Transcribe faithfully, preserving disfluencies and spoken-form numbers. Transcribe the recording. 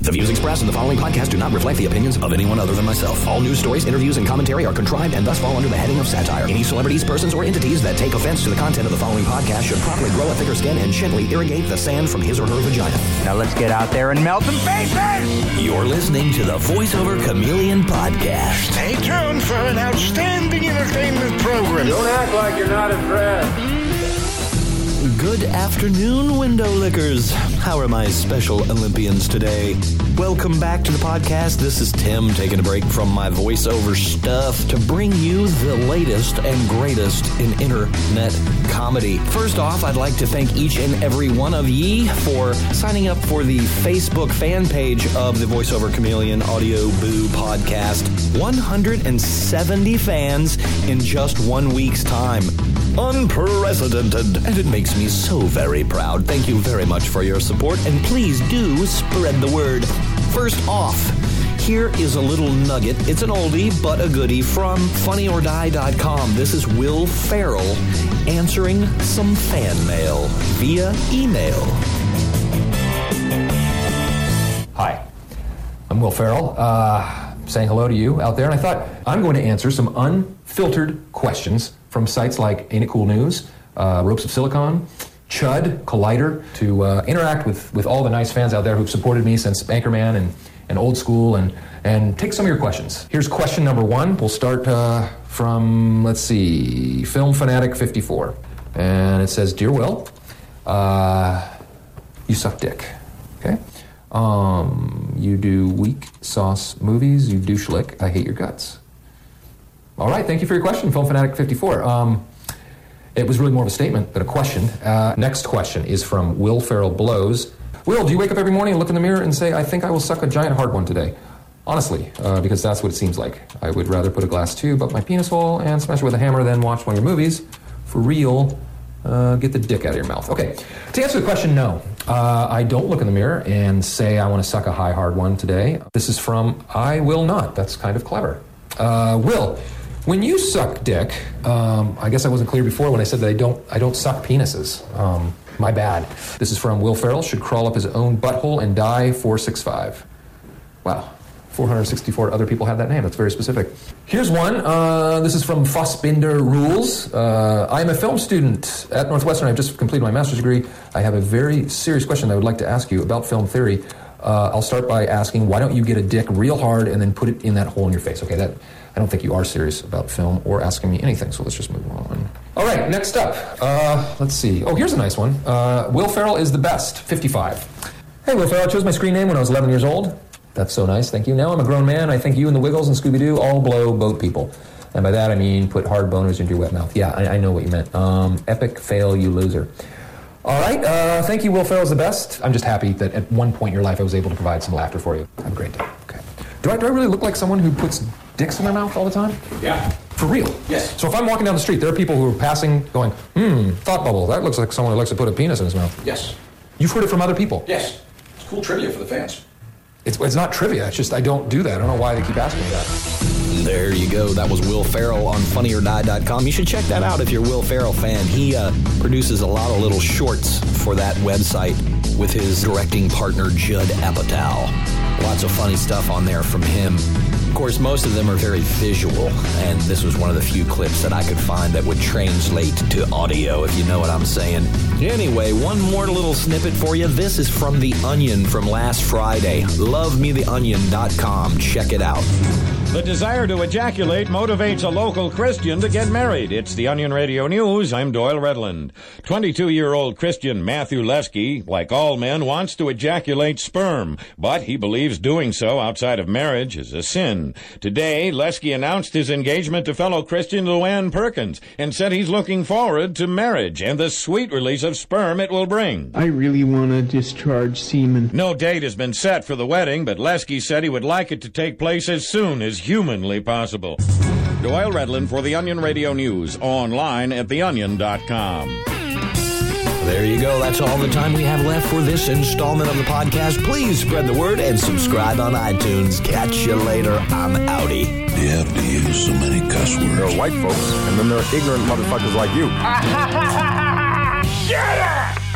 The views expressed in the following podcast do not reflect the opinions of anyone other than myself. All news stories, interviews, and commentary are contrived and thus fall under the heading of satire. Any celebrities, persons, or entities that take offense to the content of the following podcast should properly grow a thicker skin and gently irrigate the sand from his or her vagina. Now let's get out there and melt some faces! You're listening to the VoiceOver Chameleon Podcast. Stay tuned for an outstanding entertainment program. Don't act like you're not impressed. Good afternoon, window lickers. How are my special Olympians today? Welcome back to the podcast. This is Tim taking a break from my voiceover stuff to bring you the latest and greatest in internet comedy. First off, I'd like to thank each and every one of ye for signing up for the Facebook fan page of the VoiceOver Chameleon Audio Boo podcast. one hundred seventy fans in just one week's time. Unprecedented, and it makes me so very proud. Thank you very much for your support, and please do spread the word. First off, here is a little nugget. It's an oldie, but a goodie from funny or die dot com. This is Will Ferrell answering some fan mail via email. Hi, I'm Will Ferrell, uh, saying hello to you out there, and I thought I'm going to answer some unfiltered questions from sites like Ain't It Cool News, uh, Ropes of Silicon, Chud, Collider, to uh, interact with, with all the nice fans out there who've supported me since Anchorman and, and Old School, and, and take some of your questions. Here's question number one. We'll start uh, from, let's see, Film Fanatic fifty-four. And it says, Dear Will, uh, you suck dick, okay? Um, you do weak sauce movies, you douche lick, I hate your guts. All right, thank you for your question, Film Fanatic fifty-four. Um, it was really more of a statement than a question. Uh, next question is from Will Ferrell Blows. Will, do you wake up every morning and look in the mirror and say, I think I will suck a giant hard one today? Honestly, uh, because that's what it seems like. I would rather put a glass tube up my penis hole and smash it with a hammer than watch one of your movies. For real, uh, get the dick out of your mouth. Okay, to answer the question, no. Uh, I don't look in the mirror and say I want to suck a high hard one today. This is from I Will Not. That's kind of clever. Uh, Will, when you suck dick, um, I guess I wasn't clear before when I said that I don't I don't suck penises. Um, my bad. This is from Will Ferrell, should crawl up his own butthole and die four six five. Wow, four hundred sixty-four other people have that name. That's very specific. Here's one. Uh, this is from Fassbinder Rules. Uh, I am a film student at Northwestern. I've just completed my master's degree. I have a very serious question I would like to ask you about film theory. Uh, I'll start by asking, why don't you get a dick real hard and then put it in that hole in your face? Okay, that I don't think you are serious about film or asking me anything, so let's just move on. All right, next up. Uh, let's see. Oh, here's a nice one. Uh, Will Ferrell is the best, fifty-five. Hey, Will Ferrell, I chose my screen name when I was eleven years old. That's so nice, thank you. Now I'm a grown man. I think you and the Wiggles and Scooby-Doo all blow boat people. And by that I mean put hard boners into your wet mouth. Yeah, I, I know what you meant. Um, epic fail, you loser. All right, uh, thank you, Will Ferrell's the best. I'm just happy that at one point in your life I was able to provide some laughter for you. Have a great day. Okay. Do I, do I really look like someone who puts dicks in their mouth all the time? Yeah. For real? Yes. So if I'm walking down the street, there are people who are passing going, hmm, thought bubble, that looks like someone who likes to put a penis in his mouth. Yes. You've heard it from other people? Yes. It's cool trivia for the fans. It's, it's not trivia, it's just I don't do that. I don't know why they keep asking me that. There you go. That was Will Ferrell on funny or die dot com. You should check that out if you're a Will Ferrell fan. He uh, produces a lot of little shorts for that website with his directing partner, Judd Apatow. Lots of funny stuff on there from him. Of course, most of them are very visual, and this was one of the few clips that I could find that would translate to audio, if you know what I'm saying. Anyway, one more little snippet for you. This is from The Onion from last Friday. love me the onion dot com. Check it out. The desire to ejaculate motivates a local Christian to get married. It's the Onion Radio News. I'm Doyle Redland. twenty-two-year-old Christian Matthew Lesky, like all men, wants to ejaculate sperm, but he believes doing so outside of marriage is a sin. Today, Lesky announced his engagement to fellow Christian Luann Perkins and said he's looking forward to marriage and the sweet release of sperm it will bring. I really want to discharge semen. No date has been set for the wedding, but Lesky said he would like it to take place as soon as humanly possible. Doyle Redland for the Onion Radio News, online at the onion dot com. There you go. That's all the time we have left for this installment of the podcast. Please spread the word and subscribe on iTunes. Catch you later. I'm outie. You have to use so many cuss words. There are white folks, and then there are ignorant motherfuckers like you. Shut up!